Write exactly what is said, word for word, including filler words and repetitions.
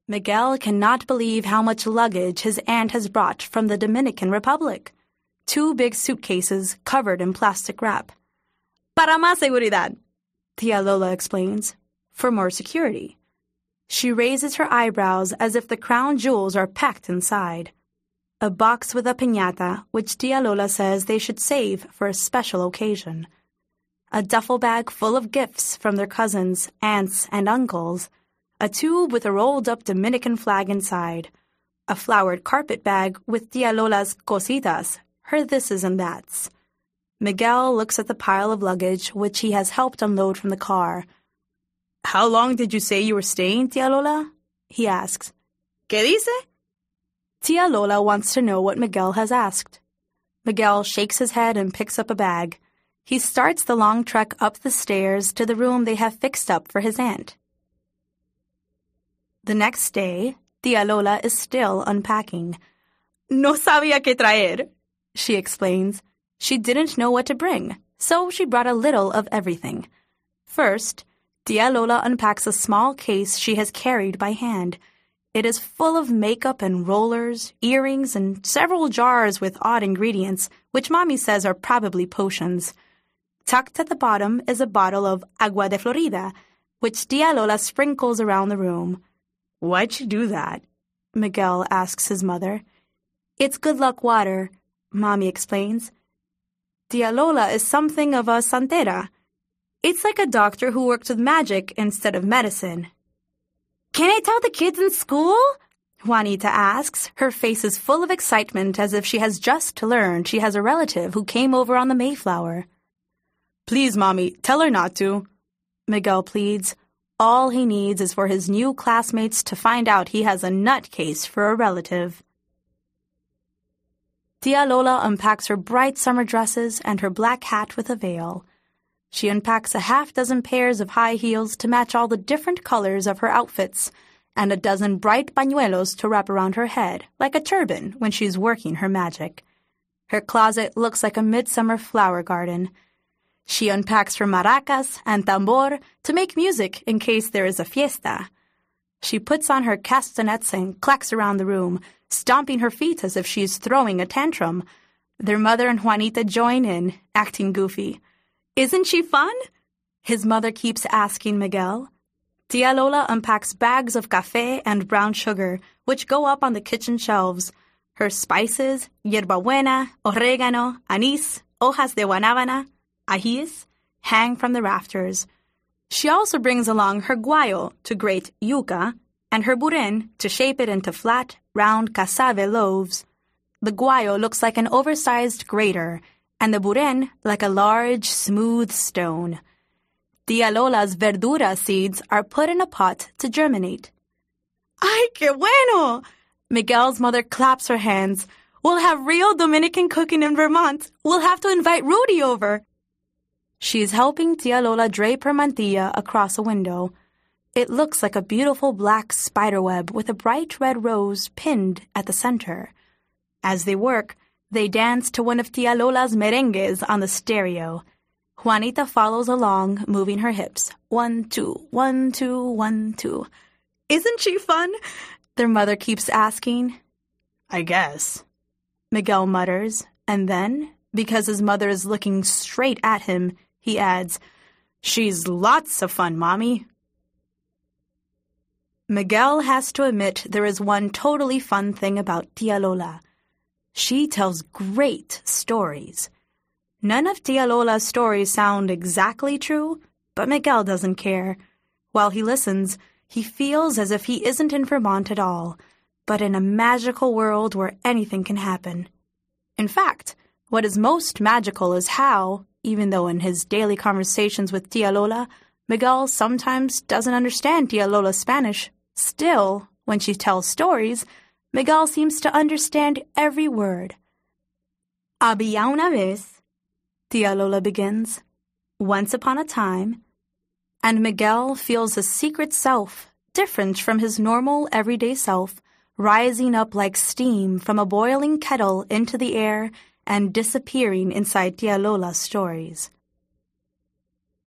Miguel cannot believe how much luggage his aunt has brought from the Dominican Republic. Two big suitcases covered in plastic wrap. Para más seguridad, Tia Lola explains, for more security. She raises her eyebrows as if the crown jewels are packed inside. A box with a piñata, which Tia Lola says they should save for a special occasion. A duffel bag full of gifts from their cousins, aunts, and uncles. A tube with a rolled-up Dominican flag inside. A flowered carpet bag with Tia Lola's cositas, her thises and that's. Miguel looks at the pile of luggage which he has helped unload from the car. How long did you say you were staying, Tia Lola? He asks. ¿Qué dice? Tia Lola wants to know what Miguel has asked. Miguel shakes his head and picks up a bag. He starts the long trek up the stairs to the room they have fixed up for his aunt. The next day, Tia Lola is still unpacking. No sabía qué traer, she explains. She didn't know what to bring, so she brought a little of everything. First, Tia Lola unpacks a small case she has carried by hand. It is full of makeup and rollers, earrings, and several jars with odd ingredients, which Mommy says are probably potions. Tucked at the bottom is a bottle of agua de Florida, which Tia Lola sprinkles around the room. Why'd you do that? Miguel asks his mother. It's good luck water, Mommy explains. Tia Lola is something of a santera. It's like a doctor who works with magic instead of medicine. Can I tell the kids in school? Juanita asks. Her face is full of excitement as if she has just learned she has a relative who came over on the Mayflower. Please, Mommy, tell her not to, Miguel pleads. All he needs is for his new classmates to find out he has a nutcase for a relative. Tia Lola unpacks her bright summer dresses and her black hat with a veil. She unpacks a half-dozen pairs of high heels to match all the different colors of her outfits, and a dozen bright pañuelos to wrap around her head, like a turban when she's working her magic. Her closet looks like a midsummer flower garden. She unpacks her maracas and tambor to make music in case there is a fiesta. She puts on her castanets and clacks around the room, stomping her feet as if she is throwing a tantrum. Their mother and Juanita join in, acting goofy. Isn't she fun? His mother keeps asking Miguel. Tia Lola unpacks bags of café and brown sugar, which go up on the kitchen shelves. Her spices, hierbabuena, oregano, anís, hojas de guanábana, ajíes, hang from the rafters. She also brings along her guayo to grate yuca and her buren to shape it into flat, round cassave loaves. The guayo looks like an oversized grater, and the buren like a large, smooth stone. Tia Lola's verdura seeds are put in a pot to germinate. ¡Ay, qué bueno! Miguel's mother claps her hands. We'll have real Dominican cooking in Vermont. We'll have to invite Rudy over. She is helping Tia Lola drape her mantilla across a window. It looks like a beautiful black spiderweb with a bright red rose pinned at the center. As they work, they dance to one of Tia Lola's merengues on the stereo. Juanita follows along, moving her hips. One, two, one, two, one, two. Isn't she fun? Their mother keeps asking. I guess, Miguel mutters, and then, because his mother is looking straight at him, he adds, She's lots of fun, Mommy. Miguel has to admit there is one totally fun thing about Tia Lola. She tells great stories. None of Tia Lola's stories sound exactly true, but Miguel doesn't care. While he listens, he feels as if he isn't in Vermont at all, but in a magical world where anything can happen. In fact, what is most magical is how, even though in his daily conversations with Tia Lola, Miguel sometimes doesn't understand Tia Lola's Spanish. Still, when she tells stories, Miguel seems to understand every word. Había una vez, Tia Lola begins, once upon a time, and Miguel feels his secret self, different from his normal everyday self, rising up like steam from a boiling kettle into the air and disappearing inside Tia Lola's stories.